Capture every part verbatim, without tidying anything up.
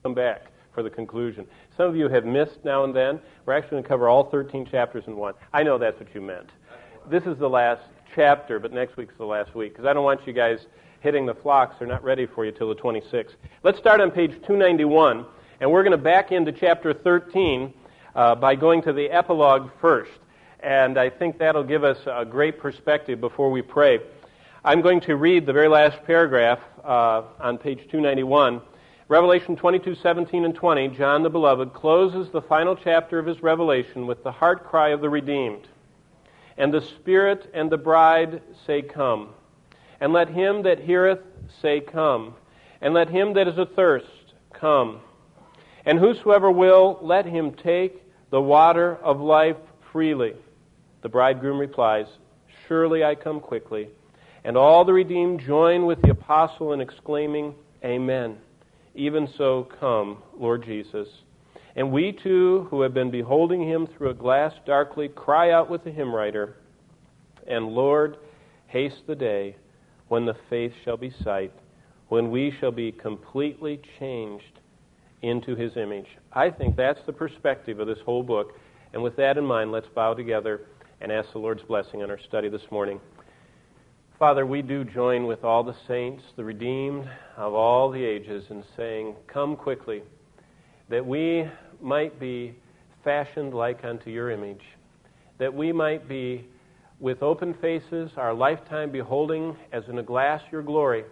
come back for the conclusion. Some of you have missed now and then. We're actually going to cover all thirteen chapters in one. I know that's what you meant. This is the last chapter, but next week's the last week, because I don't want you guys hitting the flocks. They're not ready for you till the twenty-sixth. Let's start on page two ninety-one, and we're going to back into chapter thirteen uh, by going to the epilogue first. And I think that'll give us a great perspective before we pray. I'm going to read the very last paragraph uh, on page two ninety-one. Revelation twenty-two, seventeen, and twenty, John the Beloved closes the final chapter of his revelation with the heart cry of the redeemed. And the Spirit and the bride say, Come. And let him that heareth say, Come. And let him that is athirst come. And whosoever will, let him take the water of life freely. The bridegroom replies, Surely I come quickly. And all the redeemed join with the apostle in exclaiming, Amen. Even so, come, Lord Jesus. And we too, who have been beholding him through a glass darkly, cry out with the hymn writer, And Lord, haste the day when the faith shall be sight, when we shall be completely changed into his image. I think that's the perspective of this whole book. And with that in mind, let's bow together and ask the Lord's blessing on our study this morning. Father, we do join with all the saints, the redeemed of all the ages, in saying, Come quickly, that we might be fashioned like unto your image, that we might be with open faces, our lifetime beholding as in a glass your glory,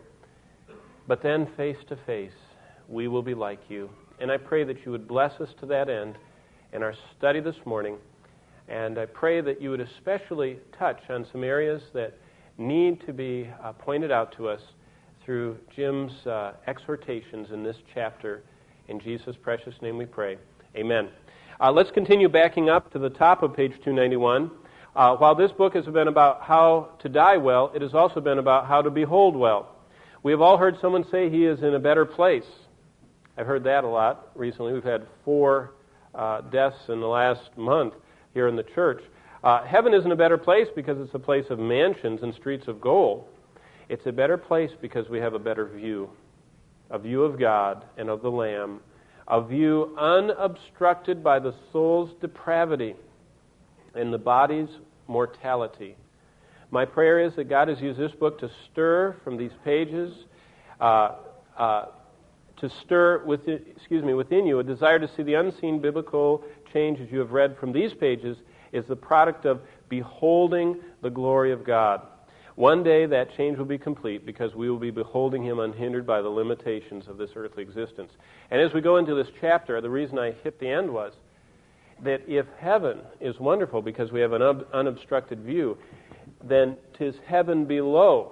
but then face to face we will be like you. And I pray that you would bless us to that end in our study this morning, and I pray that you would especially touch on some areas that need to be uh, pointed out to us through Jim's uh, exhortations in this chapter. In Jesus' precious name we pray. Amen. Uh, let's continue backing up to the top of page two ninety-one. Uh, while this book has been about how to die well, it has also been about how to behold well. We have all heard someone say he is in a better place. I've heard that a lot recently. We've had four uh, deaths in the last month here in the church. Uh, heaven isn't a better place because it's a place of mansions and streets of gold. It's a better place because we have a better view, a view of God and of the Lamb, a view unobstructed by the soul's depravity and the body's mortality. My prayer is that God has used this book to stir from these pages, uh, uh, to stir within, excuse me, within you a desire to see the unseen biblical changes you have read from these pages is the product of beholding the glory of God. One day that change will be complete because we will be beholding him unhindered by the limitations of this earthly existence. And as we go into this chapter, the reason I hit the end was that if heaven is wonderful because we have an un- unobstructed view, then 'tis heaven below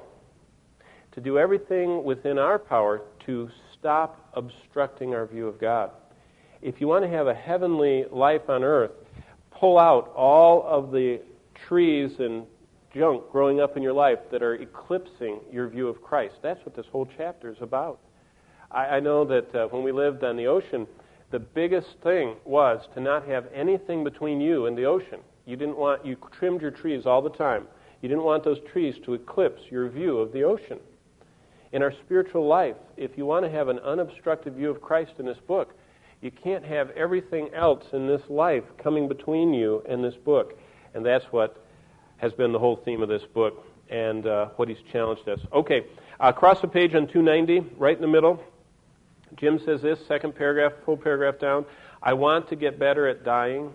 to do everything within our power to stop obstructing our view of God. If you want to have a heavenly life on earth, pull out all of the trees and junk growing up in your life that are eclipsing your view of Christ. That's what this whole chapter is about. I, I know that uh, when we lived on the ocean, the biggest thing was to not have anything between you and the ocean. You didn't want, you trimmed your trees all the time. You didn't want those trees to eclipse your view of the ocean. In our spiritual life, if you want to have an unobstructed view of Christ in this book, you can't have everything else in this life coming between you and this book. And that's what has been the whole theme of this book and uh, what he's challenged us. Okay, uh, across the page on two ninety, right in the middle, Jim says this, second paragraph, full paragraph down, I want to get better at dying.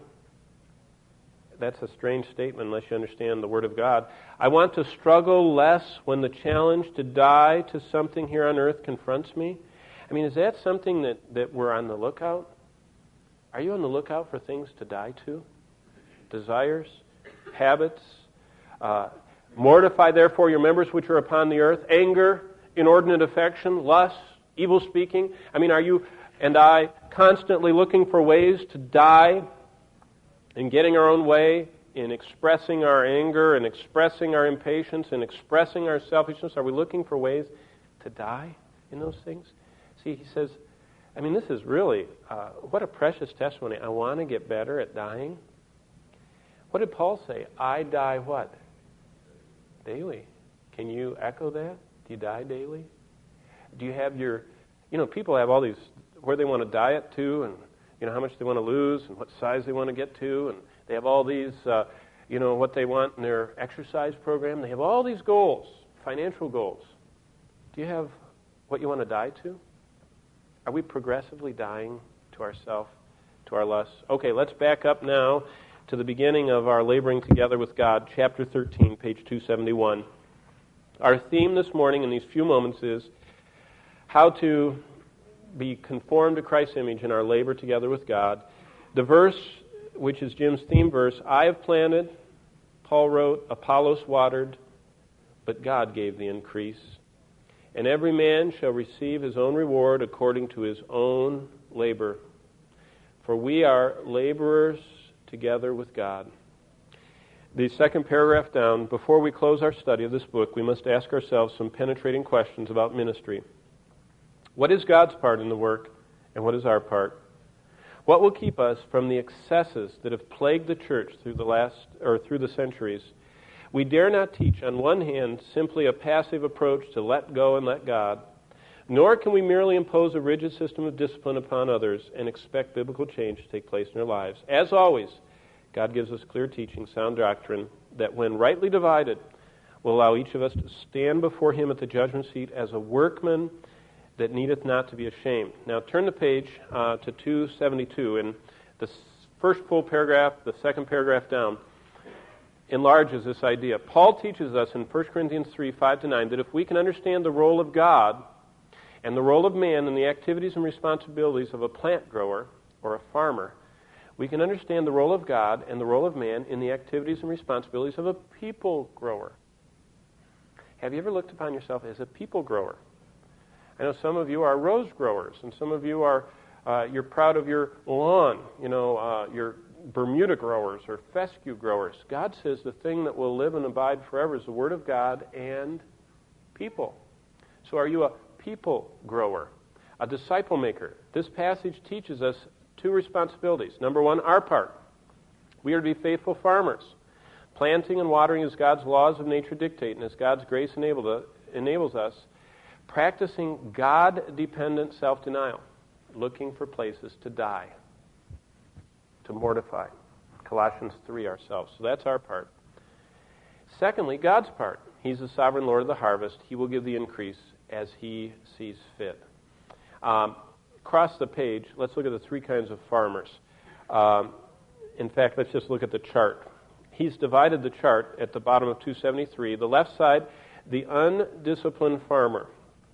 That's a strange statement unless you understand the Word of God. I want to struggle less when the challenge to die to something here on earth confronts me. I mean, is that something that, that we're on the lookout? Are you on the lookout for things to die to? Desires? Habits? Uh, mortify therefore your members which are upon the earth. Anger, inordinate affection, lust, evil speaking. I mean, are you and I constantly looking for ways to die in getting our own way, in expressing our anger and expressing our impatience and expressing our selfishness? Are we looking for ways to die in those things? See, he says, I mean, this is really, uh, what a precious testimony. I want to get better at dying. What did Paul say? I die what? Daily. Can you echo that? Do you die daily? Do you have your, you know, people have all these where they want to diet to, and you know how much they want to lose, and what size they want to get to, and they have all these, uh, you know, what they want in their exercise program. They have all these goals, financial goals. Do you have what you want to die to? Are we progressively dying to ourself, to our lusts? Okay, let's back up now to the beginning of our Laboring Together with God, chapter thirteen, page two seventy-one. Our theme this morning in these few moments is how to be conformed to Christ's image in our labor together with God. The verse, which is Jim's theme verse, I have planted, Paul wrote, Apollos watered, but God gave the increase. And every man shall receive his own reward according to his own labor. For we are laborers together with God. The second paragraph down, before we close our study of this book, we must ask ourselves some penetrating questions about ministry. What is God's part in the work, and what is our part? What will keep us from the excesses that have plagued the church through the last or through the centuries? We dare not teach, on one hand, simply a passive approach to let go and let God, nor can we merely impose a rigid system of discipline upon others and expect biblical change to take place in their lives. As always, God gives us clear teaching, sound doctrine, that when rightly divided, will allow each of us to stand before Him at the judgment seat as a workman that needeth not to be ashamed. Now turn the page uh, to two seventy-two, and the first full paragraph, the second paragraph down, enlarges this idea. Paul teaches us in First Corinthians three, five to nine, that if we can understand the role of God and the role of man in the activities and responsibilities of a plant grower or a farmer, we can understand the role of God and the role of man in the activities and responsibilities of a people grower. Have you ever looked upon yourself as a people grower? I know some of you are rose growers, and some of you are, uh, you're proud of your lawn, you know, uh, you're Bermuda growers or fescue growers. God says the thing that will live and abide forever is the Word of God and people. So are you a people grower, a disciple maker? This passage teaches us two responsibilities. Number one, our part. We are to be faithful farmers. Planting and watering as God's laws of nature dictate, and as God's grace enabled, enables us, practicing God-dependent self-denial, looking for places to die, to mortify. Colossians three, ourselves. So that's our part. Secondly, God's part. He's the sovereign Lord of the harvest. He will give the increase as He sees fit. Um, across the page, let's look at the three kinds of farmers. Um, in fact, let's just look at the chart. He's divided the chart at the bottom of two seventy-three. The left side, the undisciplined farmer.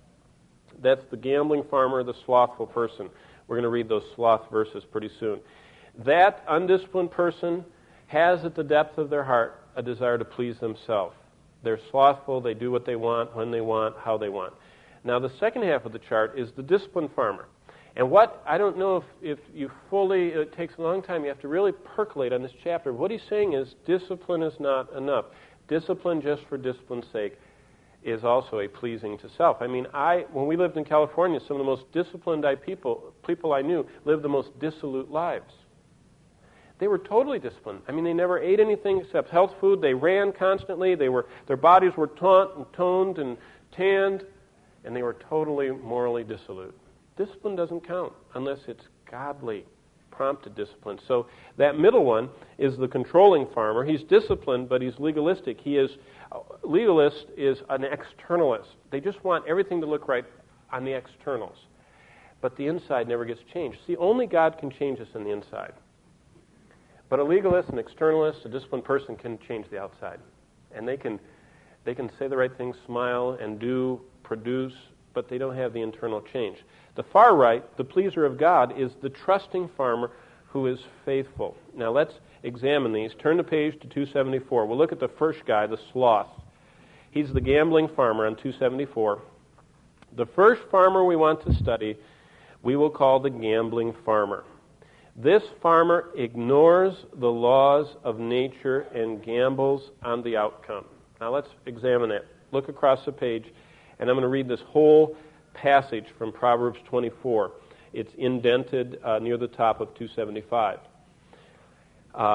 That's the gambling farmer, the slothful person. We're going to read those sloth verses pretty soon. That undisciplined person has at the depth of their heart a desire to please themselves. They're slothful, they do what they want, when they want, how they want. Now the second half of the chart is the disciplined farmer. And what, I don't know if, if you fully, it takes a long time, you have to really percolate on this chapter. What he's saying is discipline is not enough. Discipline just for discipline's sake is also a pleasing to self. I mean, I when we lived in California, some of the most disciplined I people, people I knew lived the most dissolute lives. They were totally disciplined. I mean, they never ate anything except health food. They ran constantly. They were their bodies were taunt and toned and tanned, and they were totally morally dissolute. Discipline doesn't count unless it's godly, prompted discipline. So that middle one is the controlling farmer. He's disciplined, but he's legalistic. He is legalist is an externalist. They just want everything to look right on the externals, but the inside never gets changed. See, only God can change us on the inside. But a legalist, an externalist, a disciplined person can change the outside. And they can they can say the right things, smile, and do, produce, but they don't have the internal change. The far right, the pleaser of God, is the trusting farmer who is faithful. Now let's examine these. Turn the page to two seventy-four. We'll look at the first guy, the sloth. He's the gambling farmer on two seventy-four. The first farmer we want to study, we will call the gambling farmer. This farmer ignores the laws of nature and gambles on the outcome. Now let's examine that. Look across the page, and I'm going to read this whole passage from Proverbs twenty-four. It's indented uh, near the top of two seventy-five. Uh,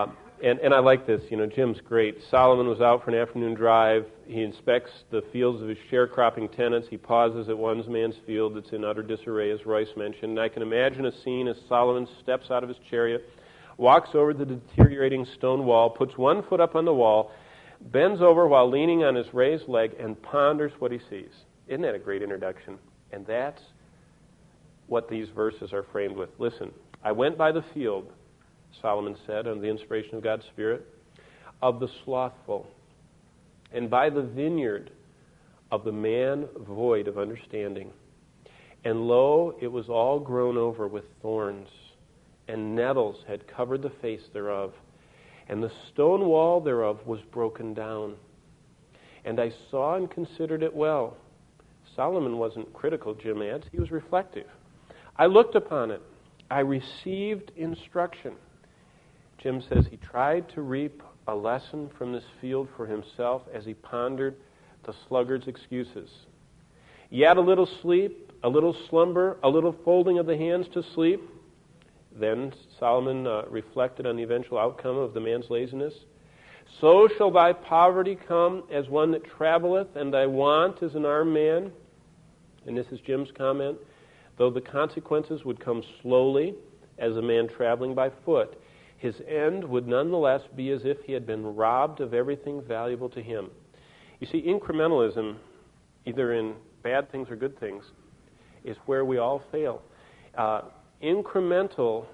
And, and I like this, you know, Jim's great. Solomon was out for an afternoon drive. He inspects the fields of his sharecropping tenants. He pauses at one man's field that's in utter disarray, as Royce mentioned. And I can imagine a scene as Solomon steps out of his chariot, walks over the deteriorating stone wall, puts one foot up on the wall, bends over while leaning on his raised leg, and ponders what he sees. Isn't that a great introduction? And that's what these verses are framed with. Listen, I went by the field, Solomon said, under the inspiration of God's Spirit, of the slothful, and by the vineyard of the man void of understanding. And lo, it was all grown over with thorns, and nettles had covered the face thereof, and the stone wall thereof was broken down. And I saw and considered it well. Solomon wasn't critical, Jim adds. He was reflective. I looked upon it. I received instruction. Jim says he tried to reap a lesson from this field for himself as he pondered the sluggard's excuses. Yet a little sleep, a little slumber, a little folding of the hands to sleep. Then Solomon uh, reflected on the eventual outcome of the man's laziness. So shall thy poverty come as one that traveleth, and thy want as an armed man. And this is Jim's comment. Though the consequences would come slowly as a man traveling by foot, his end would nonetheless be as if he had been robbed of everything valuable to him. You see, incrementalism, either in bad things or good things, is where we all fail. Uh, incremental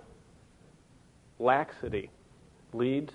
laxity leads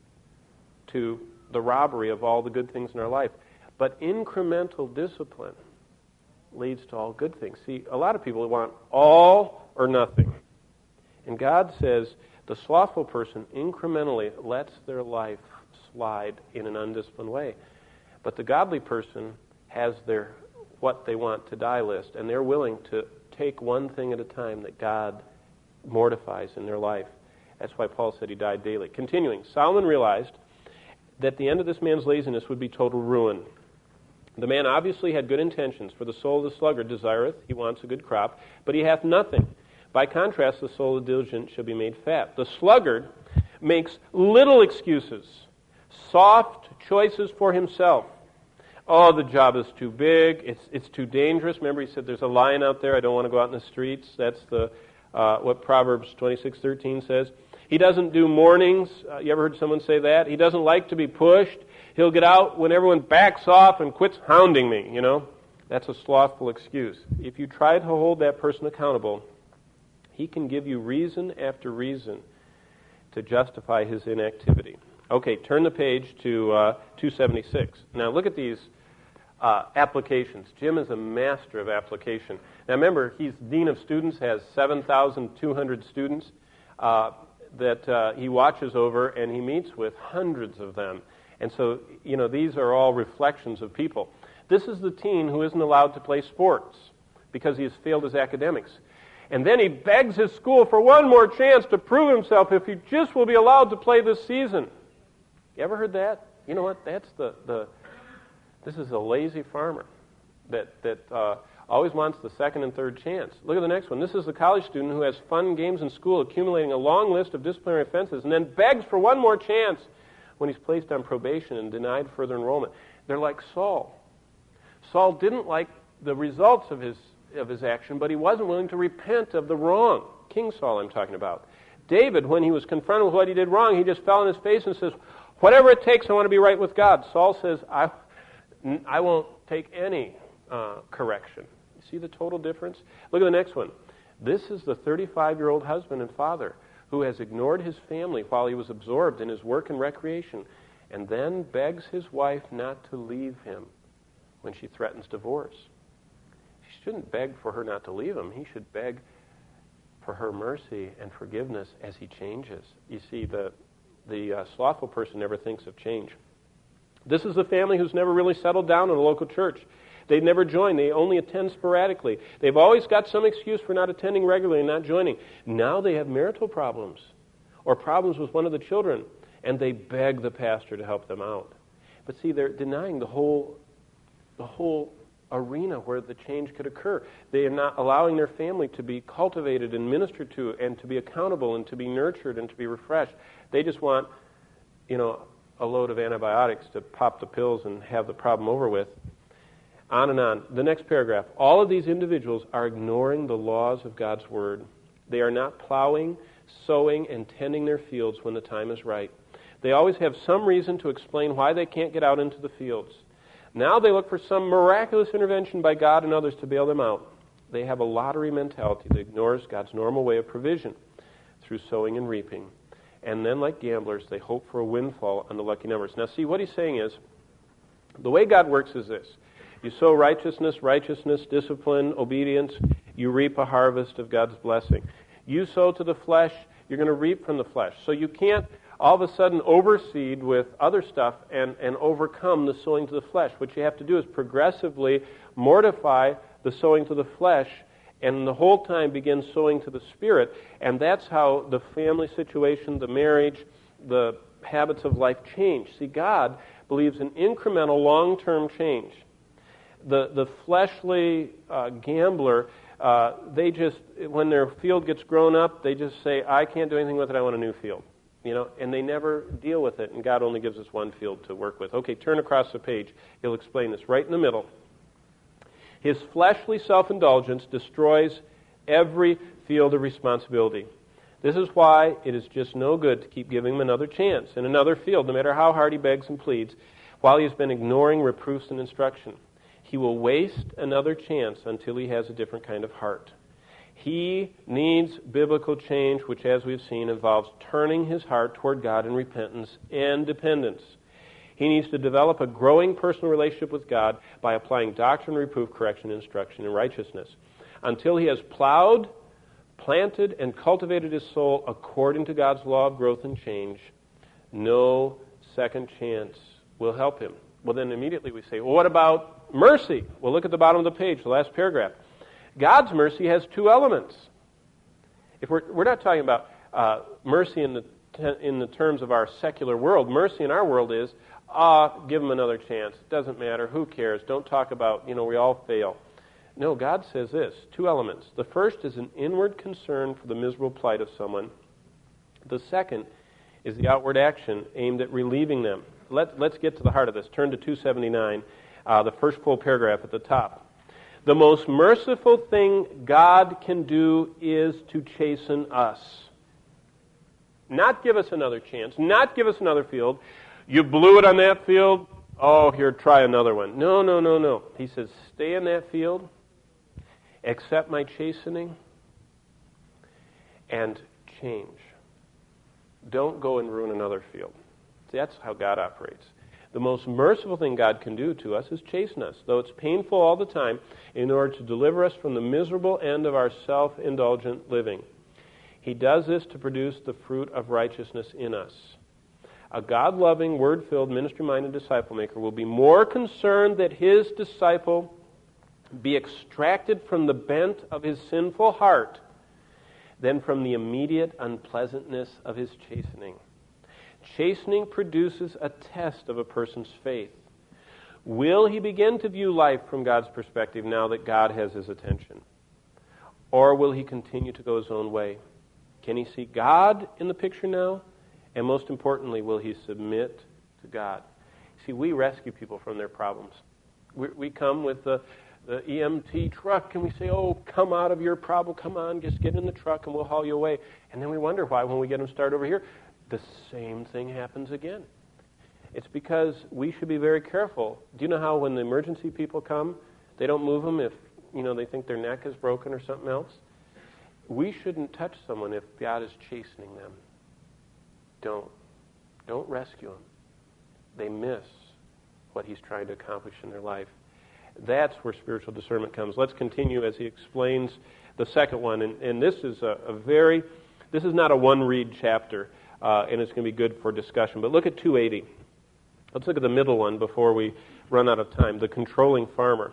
to the robbery of all the good things in our life. But incremental discipline leads to all good things. See, a lot of people want all or nothing. And God says the slothful person incrementally lets their life slide in an undisciplined way. But the godly person has their what they want to die list, and they're willing to take one thing at a time that God mortifies in their life. That's why Paul said he died daily. Continuing, Solomon realized that the end of this man's laziness would be total ruin. The man obviously had good intentions, for the soul of the sluggard desireth, he wants a good crop, but he hath nothing. By contrast, the soul of the diligent shall be made fat. The sluggard makes little excuses, soft choices for himself. Oh, the job is too big, it's it's too dangerous. Remember he said there's a lion out there, I don't want to go out in the streets. That's the uh, what Proverbs twenty-six thirteen says. He doesn't do mornings. Uh, you ever heard someone say that? He doesn't like to be pushed. He'll get out when everyone backs off and quits hounding me, you know. That's a slothful excuse. If you try to hold that person accountable, he can give you reason after reason to justify his inactivity. Okay, turn the page to uh, two seventy-six. Now look at these uh, applications. Jim is a master of application. Now remember, he's dean of students, has seven thousand two hundred students uh, that uh, he watches over, and he meets with hundreds of them. And so, you know, these are all reflections of people. This is the teen who isn't allowed to play sports because he has failed his academics. And then he begs his school for one more chance to prove himself if he just will be allowed to play this season. You ever heard that? You know what? That's the, the this is a lazy farmer that, that uh, always wants the second and third chance. Look at the next one. This is the college student who has fun games in school, accumulating a long list of disciplinary offenses, and then begs for one more chance when he's placed on probation and denied further enrollment. They're like Saul. Saul didn't like the results of his of his action, but he wasn't willing to repent of the wrong. King Saul, I'm talking about. David, when he was confronted with what he did wrong, he just fell on his face and says, whatever it takes, I want to be right with God. Saul says, I, I won't take any uh, correction. You see the total difference? Look at the next one. This is the thirty-five-year-old husband and father who has ignored his family while he was absorbed in his work and recreation, and then begs his wife not to leave him when she threatens divorce. He shouldn't beg for her not to leave him. He should beg for her mercy and forgiveness as he changes. You see, the the uh, slothful person never thinks of change. This is a family who's never really settled down in a local church. They never join. They only attend sporadically. They've always got some excuse for not attending regularly and not joining. Now they have marital problems or problems with one of the children, and they beg the pastor to help them out. But see, they're denying the whole, the whole arena where the change could occur. They are not allowing their family to be cultivated and ministered to and to be accountable and to be nurtured and to be refreshed. They just want you know, a load of antibiotics to pop the pills and have the problem over with. On and on. The next paragraph. All of these individuals are ignoring the laws of God's Word. They are not plowing, sowing, and tending their fields when the time is right. They always have some reason to explain why they can't get out into the fields. Now they look for some miraculous intervention by God and others to bail them out. They have a lottery mentality that ignores God's normal way of provision through sowing and reaping. And then, like gamblers, they hope for a windfall on the lucky numbers. Now, see, what he's saying is, the way God works is this. You sow righteousness, righteousness, discipline, obedience, you reap a harvest of God's blessing. You sow to the flesh, you're going to reap from the flesh. So you can't all of a sudden overseed with other stuff and, and overcome the sowing to the flesh. What you have to do is progressively mortify the sowing to the flesh and the whole time begin sowing to the Spirit. And that's how the family situation, the marriage, the habits of life change. See, God believes in incremental, long-term change. The the fleshly uh, gambler, uh, they just, when their field gets grown up, they just say, I can't do anything with it, I want a new field. You know, and they never deal with it, and God only gives us one field to work with. Okay, turn across the page. He'll explain this right in the middle. His fleshly self-indulgence destroys every field of responsibility. This is why it is just no good to keep giving him another chance in another field, no matter how hard he begs and pleads, while he has been ignoring reproofs and instruction. He will waste another chance until he has a different kind of heart. He needs biblical change, which, as we've seen, involves turning his heart toward God in repentance and dependence. He needs to develop a growing personal relationship with God by applying doctrine, reproof, correction, instruction, and righteousness. Until he has plowed, planted, and cultivated his soul according to God's law of growth and change, no second chance will help him. Well, then immediately we say, well, what about mercy? Well, look at the bottom of the page, the last paragraph. God's mercy has two elements. If we're we're not talking about uh, mercy in the te- in the terms of our secular world. Mercy in our world is, ah, uh, give them another chance. It doesn't matter. Who cares? Don't talk about, you know, we all fail. No, God says this, two elements. The first is an inward concern for the miserable plight of someone. The second is the outward action aimed at relieving them. Let, let's get to the heart of this. Turn to two seventy-nine, uh, the first full paragraph at the top. The most merciful thing God can do is to chasten us. Not give us another chance, not give us another field. You blew it on that field, oh, here, try another one. No, no, no, no. He says, stay in that field, accept my chastening, and change. Don't go and ruin another field. See, that's how God operates. The most merciful thing God can do to us is chasten us, though it's painful all the time, in order to deliver us from the miserable end of our self-indulgent living. He does this to produce the fruit of righteousness in us. A God-loving, word-filled, ministry-minded disciple-maker will be more concerned that his disciple be extracted from the bent of his sinful heart than from the immediate unpleasantness of his chastening. Chastening produces a test of a person's faith. Will he begin to view life from God's perspective now that God has his attention? Or will he continue to go his own way? Can he see God in the picture now? And most importantly, will he submit to God? See, we rescue people from their problems. We, we come with the, the E M T truck and we say, oh, come out of your problem, come on, just get in the truck and we'll haul you away. And then we wonder why when we get them started over here, the same thing happens again. It's because we should be very careful. Do you know how when the emergency people come, they don't move them if, you know, they think their neck is broken or something else? We shouldn't touch someone if God is chastening them. Don't. Don't rescue them. They miss what he's trying to accomplish in their life. That's where spiritual discernment comes. Let's continue as he explains the second one. And, and this is a, a very, this is not a one-read chapter. Uh, and it's going to be good for discussion. But look at two eighty. Let's look at the middle one before we run out of time, the controlling farmer.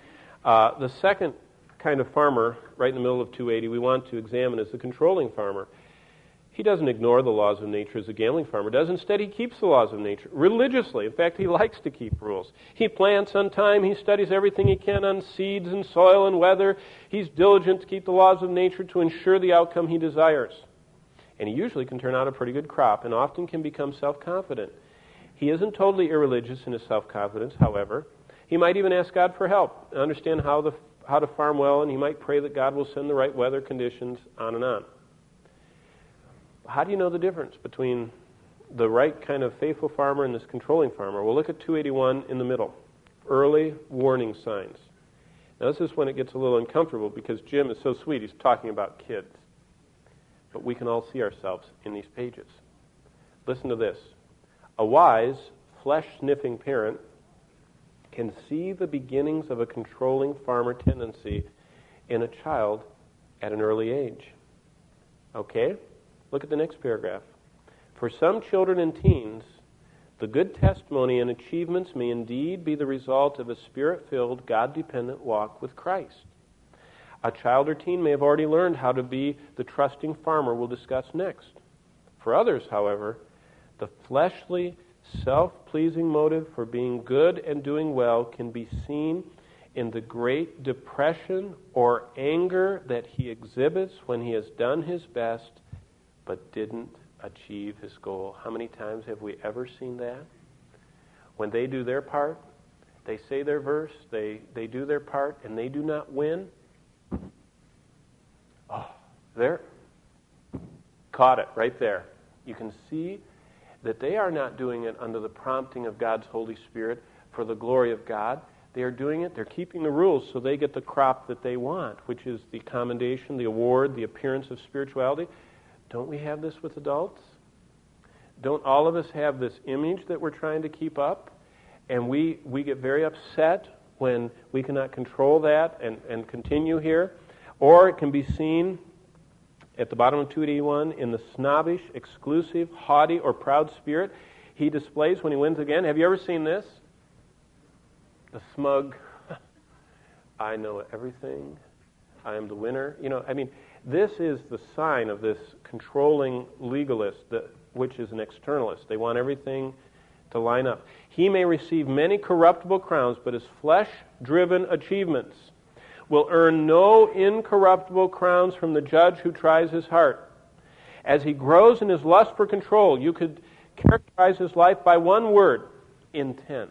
Uh, the second kind of farmer, right in the middle of two eighty, we want to examine is the controlling farmer. He doesn't ignore the laws of nature as a gambling farmer does. Instead, he keeps the laws of nature religiously. In fact, he likes to keep rules. He plants on time. He studies everything he can on seeds and soil and weather. He's diligent to keep the laws of nature to ensure the outcome he desires. And he usually can turn out a pretty good crop and often can become self-confident. He isn't totally irreligious in his self-confidence, however. He might even ask God for help, understand how, the, how to farm well, and he might pray that God will send the right weather conditions, on and on. How do you know the difference between the right kind of faithful farmer and this controlling farmer? Well, look at two eighty-one in the middle. Early warning signs. Now, this is when it gets a little uncomfortable because Jim is so sweet. He's talking about kids. But we can all see ourselves in these pages. Listen to this. A wise, flesh-sniffing parent can see the beginnings of a controlling farmer tendency in a child at an early age. Okay? Look at the next paragraph. For some children and teens, the good testimony and achievements may indeed be the result of a spirit-filled, God-dependent walk with Christ. A child or teen may have already learned how to be the trusting farmer we'll discuss next. For others, however, the fleshly, self-pleasing motive for being good and doing well can be seen in the great depression or anger that he exhibits when he has done his best but didn't achieve his goal. How many times have we ever seen that? When they do their part, they say their verse, they, they do their part, and they do not win. Oh, there. Caught it right there. You can see that they are not doing it under the prompting of God's Holy Spirit for the glory of God. They are doing it, they're keeping the rules so they get the crop that they want, which is the commendation, the award, the appearance of spirituality. Don't we have this with adults? Don't all of us have this image that we're trying to keep up? And we, we get very upset when we cannot control that and, and continue here. Or it can be seen at the bottom of two eighty-one in the snobbish, exclusive, haughty, or proud spirit he displays when he wins again. Have you ever seen this? The smug, I know everything, I am the winner. You know, I mean, this is the sign of this controlling legalist, that, which is an externalist. They want everything to line up. He may receive many corruptible crowns, but his flesh-driven achievements will earn no incorruptible crowns from the judge who tries his heart. As he grows in his lust for control, you could characterize his life by one word: intense.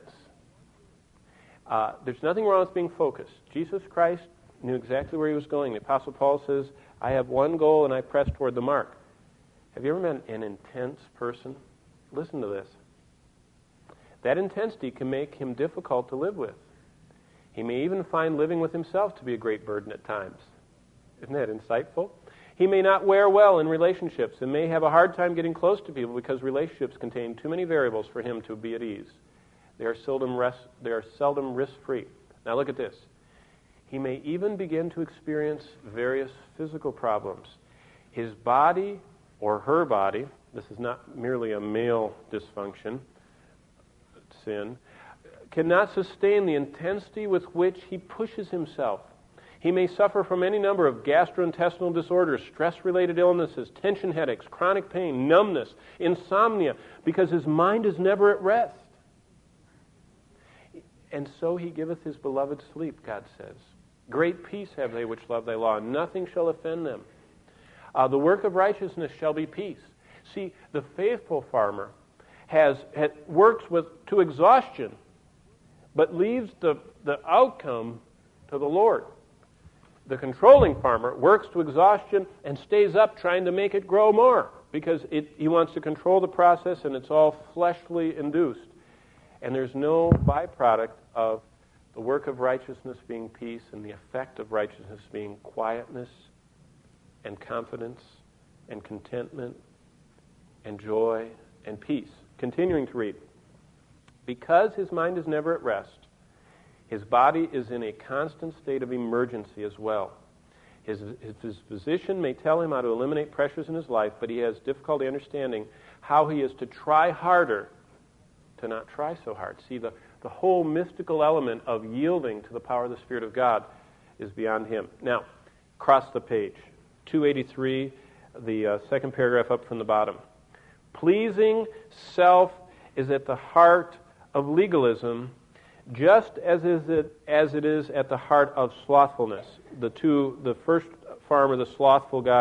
Uh, there's nothing wrong with being focused. Jesus Christ knew exactly where he was going. The Apostle Paul says, I have one goal and I press toward the mark. Have you ever met an intense person? Listen to this. That intensity can make him difficult to live with. He may even find living with himself to be a great burden at times. Isn't that insightful? He may not wear well in relationships and may have a hard time getting close to people because relationships contain too many variables for him to be at ease. They are seldom rest, they are seldom risk-free. Now look at this. He may even begin to experience various physical problems. His body or her body, this is not merely a male dysfunction, sin, cannot sustain the intensity with which he pushes himself. He may suffer from any number of gastrointestinal disorders, stress-related illnesses, tension headaches, chronic pain, numbness, insomnia, because his mind is never at rest. And so he giveth his beloved sleep, God says. Great peace have they which love thy law, and nothing shall offend them. Uh, the work of righteousness shall be peace. See, the faithful farmer has, has works with to exhaustion, but leaves the, the outcome to the Lord. The controlling farmer works to exhaustion and stays up trying to make it grow more because it, he wants to control the process and it's all fleshly induced. And there's no byproduct of the work of righteousness being peace and the effect of righteousness being quietness and confidence and contentment and joy and peace. Continuing to read. Because his mind is never at rest, his body is in a constant state of emergency as well. His, his, his physician may tell him how to eliminate pressures in his life, but he has difficulty understanding how he is to try harder to not try so hard. See, the, the whole mystical element of yielding to the power of the Spirit of God is beyond him. Now, cross the page. two eighty-three, the uh, second paragraph up from the bottom. Pleasing self is at the heart of legalism, just as is it as it is at the heart of slothfulness. The two, the first farmer, the slothful guy,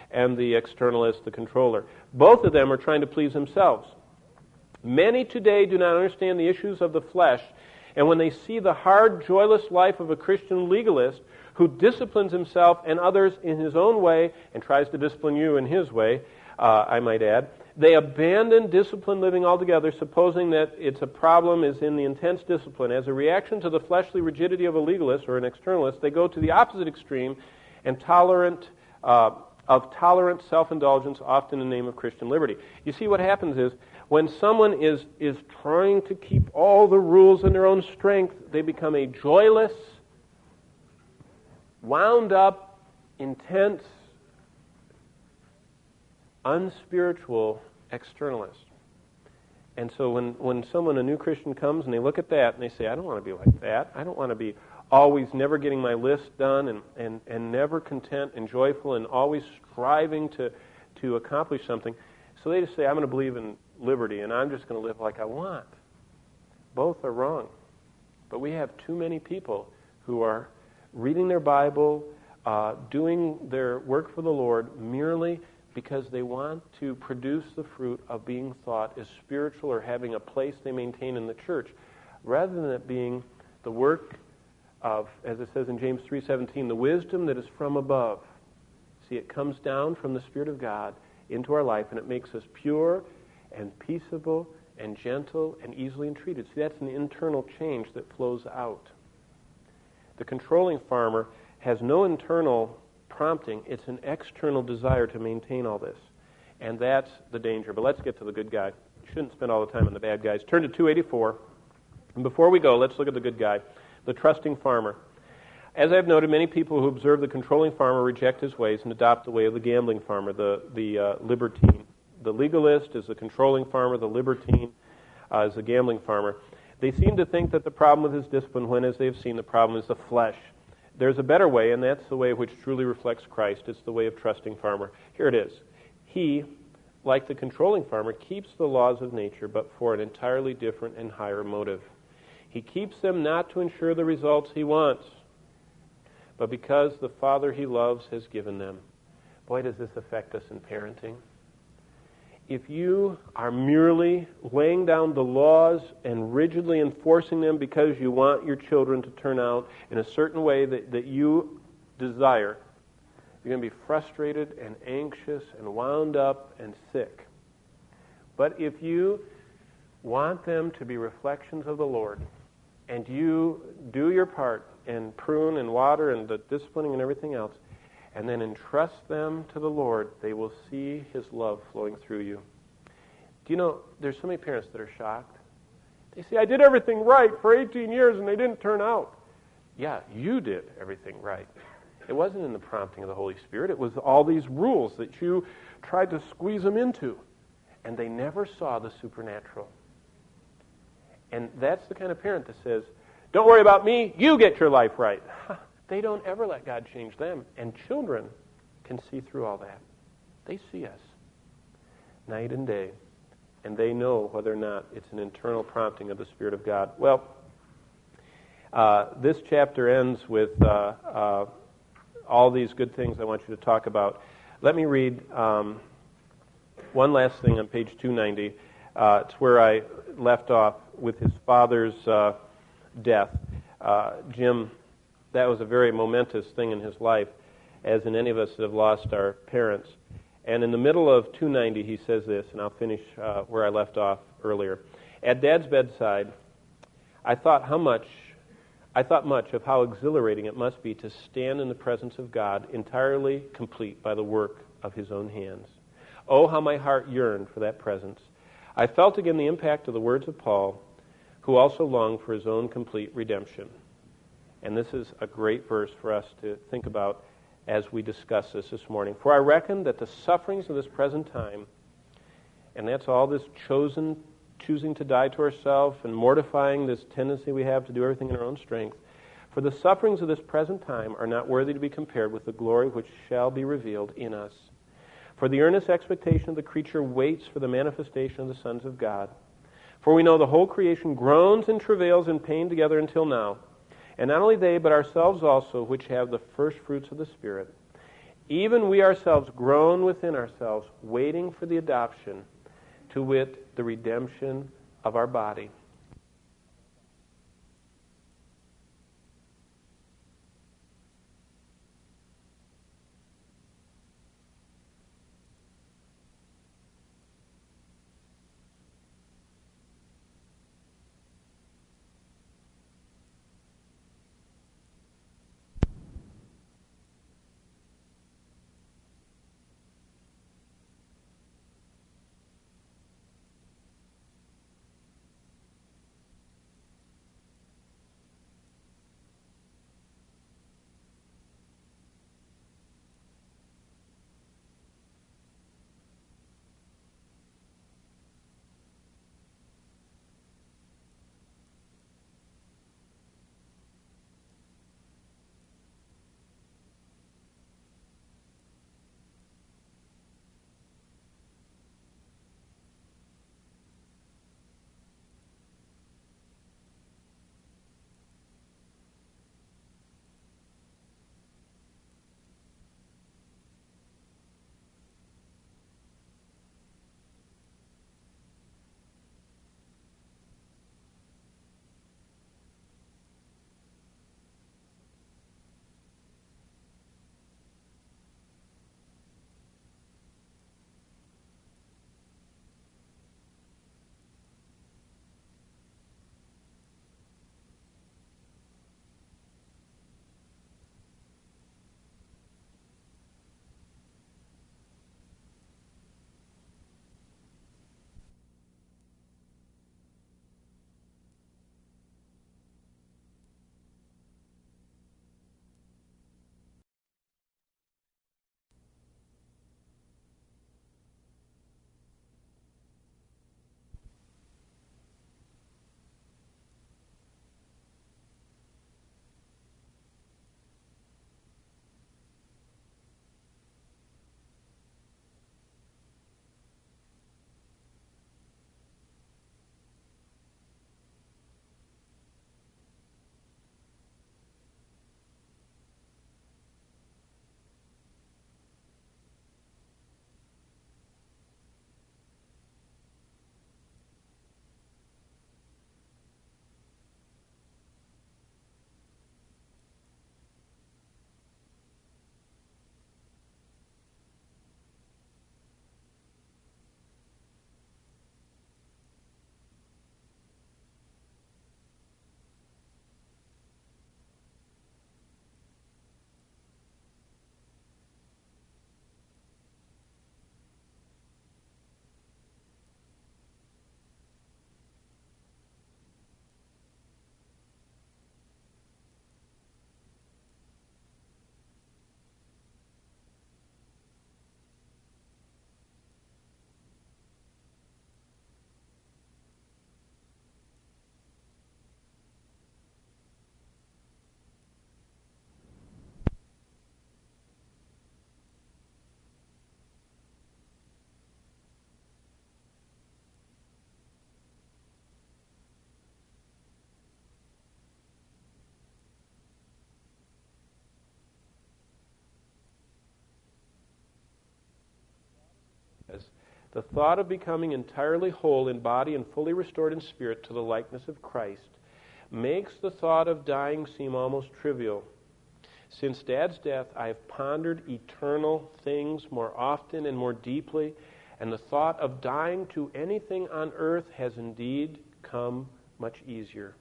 and the externalist, the controller. Both of them are trying to please themselves. Many today do not understand the issues of the flesh, and when they see the hard, joyless life of a Christian legalist who disciplines himself and others in his own way and tries to discipline you in his way, uh, I might add, they abandon disciplined living altogether, supposing that its a problem is in the intense discipline. As a reaction to the fleshly rigidity of a legalist or an externalist, they go to the opposite extreme and tolerant uh, of tolerant self-indulgence, often in the name of Christian liberty. You see, what happens is, when someone is, is trying to keep all the rules in their own strength, they become a joyless, wound up, intense, unspiritual externalist. And so when, when someone, a new Christian, comes and they look at that and they say, I don't want to be like that. I don't want to be always never getting my list done and, and, and never content and joyful and always striving to, to accomplish something. So they just say, I'm going to believe in liberty and I'm just going to live like I want. Both are wrong. But we have too many people who are reading their Bible, uh, doing their work for the Lord merely because they want to produce the fruit of being thought as spiritual or having a place they maintain in the church, rather than it being the work of, as it says in James three seventeen, the wisdom that is from above. See, it comes down from the Spirit of God into our life, and it makes us pure and peaceable and gentle and easily entreated. See, that's an internal change that flows out. The controlling farmer has no internal prompting. It's an external desire to maintain all this. And that's the danger. But let's get to the good guy. Shouldn't spend all the time on the bad guys. Turn to two eighty-four. And before we go, let's look at the good guy, the trusting farmer. As I've noted, many people who observe the controlling farmer reject his ways and adopt the way of the gambling farmer, the, the uh, libertine. The legalist is the controlling farmer. The libertine uh, is the gambling farmer. They seem to think that the problem with his discipline, when, as they have seen, the problem is the flesh. There's a better way, and that's the way which truly reflects Christ. It's the way of trusting farmer. Here it is. He, like the controlling farmer, keeps the laws of nature, but for an entirely different and higher motive. He keeps them not to ensure the results he wants, but because the Father he loves has given them. Boy, does this affect us in parenting. If you are merely laying down the laws and rigidly enforcing them because you want your children to turn out in a certain way that, that you desire, you're going to be frustrated and anxious and wound up and sick. But if you want them to be reflections of the Lord, and you do your part and prune and water and the disciplining and everything else, and then entrust them to the Lord, they will see His love flowing through you. Do you know, there's so many parents that are shocked. They say, I did everything right for eighteen years and they didn't turn out. Yeah, you did everything right. It wasn't in the prompting of the Holy Spirit. It was all these rules that you tried to squeeze them into. And they never saw the supernatural. And that's the kind of parent that says, don't worry about me, you get your life right. They don't ever let God change them. And children can see through all that. They see us night and day. And they know whether or not it's an internal prompting of the Spirit of God. Well, uh, this chapter ends with uh, uh, all these good things I want you to talk about. Let me read um, one last thing on page two ninety. Uh, it's where I left off with his father's uh, death. Uh, Jim, that was a very momentous thing in his life, as in any of us that have lost our parents. And in the middle of two ninety, he says this, and I'll finish uh, where I left off earlier. At Dad's bedside, I thought how much, I thought much of how exhilarating it must be to stand in the presence of God, entirely complete by the work of His own hands. Oh, how my heart yearned for that presence. I felt again the impact of the words of Paul, who also longed for his own complete redemption. And this is a great verse for us to think about as we discuss this this morning. For I reckon that the sufferings of this present time, and that's all this chosen, choosing to die to ourselves and mortifying this tendency we have to do everything in our own strength, for the sufferings of this present time are not worthy to be compared with the glory which shall be revealed in us. For the earnest expectation of the creature waits for the manifestation of the sons of God. For we know the whole creation groans and travails in pain together until now. And not only they, but ourselves also, which have the first fruits of the Spirit, even we ourselves groan within ourselves, waiting for the adoption, to wit, the redemption of our body. The thought of becoming entirely whole in body and fully restored in spirit to the likeness of Christ makes the thought of dying seem almost trivial. Since Dad's death, I have pondered eternal things more often and more deeply, and the thought of dying to anything on earth has indeed come much easier.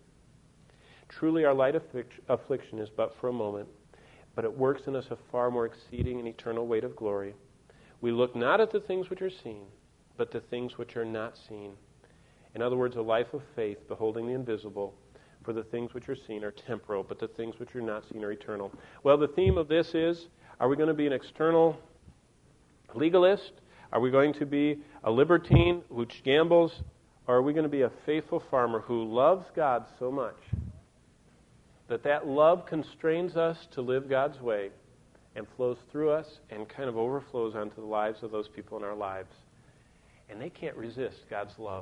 Truly, our light affliction is but for a moment, but it works in us a far more exceeding and eternal weight of glory. We look not at the things which are seen, but the things which are not seen. In other words, a life of faith, beholding the invisible, for the things which are seen are temporal, but the things which are not seen are eternal. Well, the theme of this is, are we going to be an external legalist? Are we going to be a libertine which gambles? Or are we going to be a faithful farmer who loves God so much that that love constrains us to live God's way and flows through us and kind of overflows onto the lives of those people in our lives? And they can't resist God's love.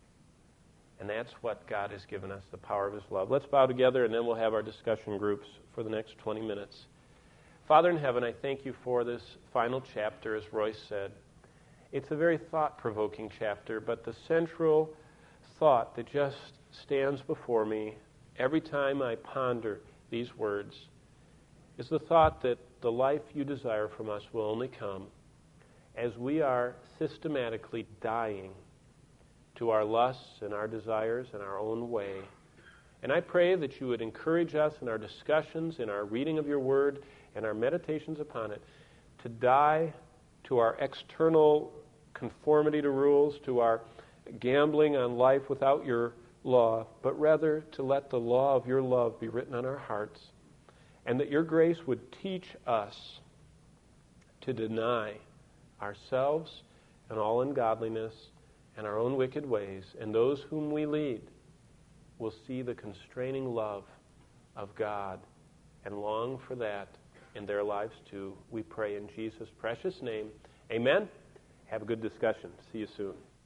And that's what God has given us, the power of His love. Let's bow together, and then we'll have our discussion groups for the next twenty minutes. Father in heaven, I thank you for this final chapter, as Royce said. It's a very thought-provoking chapter, but the central thought that just stands before me every time I ponder these words is the thought that the life you desire from us will only come as we are systematically dying to our lusts and our desires and our own way. And I pray that you would encourage us in our discussions, in our reading of your word, and our meditations upon it, to die to our external conformity to rules, to our gambling on life without your law, but rather to let the law of your love be written on our hearts, and that your grace would teach us to deny ourselves and all ungodliness and our own wicked ways, and those whom we lead will see the constraining love of God and long for that in their lives too. We pray in Jesus' precious name. Amen. Have a good discussion. See you soon.